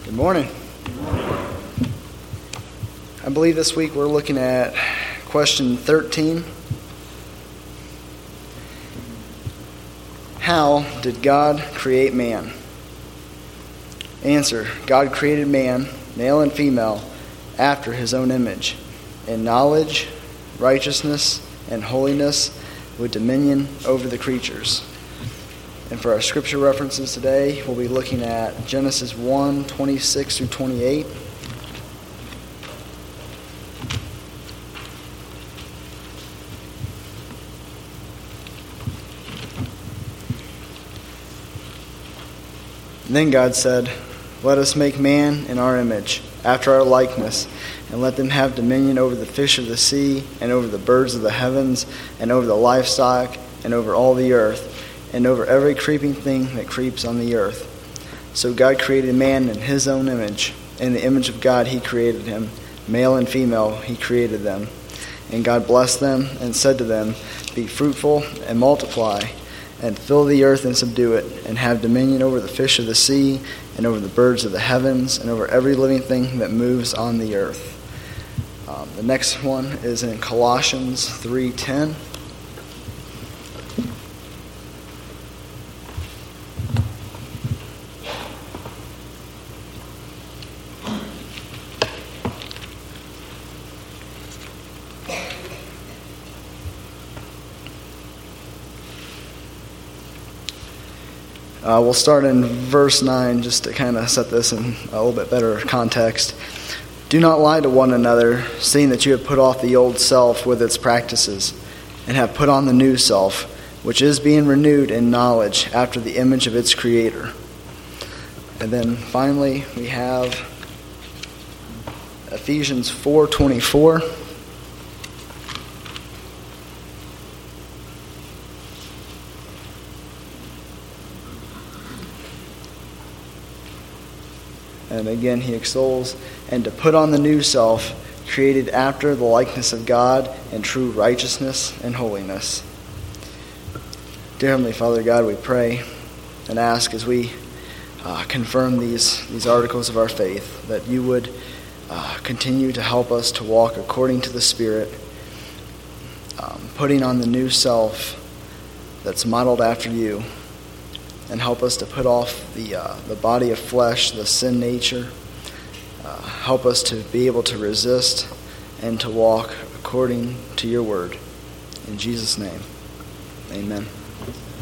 Good morning. I believe this week we're looking at question 13. How did God create man? Answer: God created man, male and female, after his own image, in knowledge, righteousness, and holiness, with dominion over the creatures. And for our scripture references today, we'll be looking at Genesis 1:26 through 28. Then God said, "Let us make man in our image, after our likeness, and let them have dominion over the fish of the sea, and over the birds of the heavens, and over the livestock, and over all the earth, and over every creeping thing that creeps on the earth." So God created man in his own image. In the image of God he created him. Male and female he created them. And God blessed them and said to them, "Be fruitful and multiply, and fill the earth and subdue it, and have dominion over the fish of the sea, and over the birds of the heavens, and over every living thing that moves on the earth." The next one is in Colossians 3:10. We'll start in verse 9 just to kind of set this in a little bit better context. "Do not lie to one another, seeing that you have put off the old self with its practices, and have put on the new self, which is being renewed in knowledge after the image of its creator." And then finally we have Ephesians 4:24. And again he extols, "And to put on the new self, created after the likeness of God in true righteousness and holiness." Dear Heavenly Father God, we pray and ask as we confirm these articles of our faith, that you would continue to help us to walk according to the Spirit, putting on the new self that's modeled after you, and help us to put off the body of flesh, the sin nature. Help us to be able to resist and to walk according to your word. In Jesus' name, amen.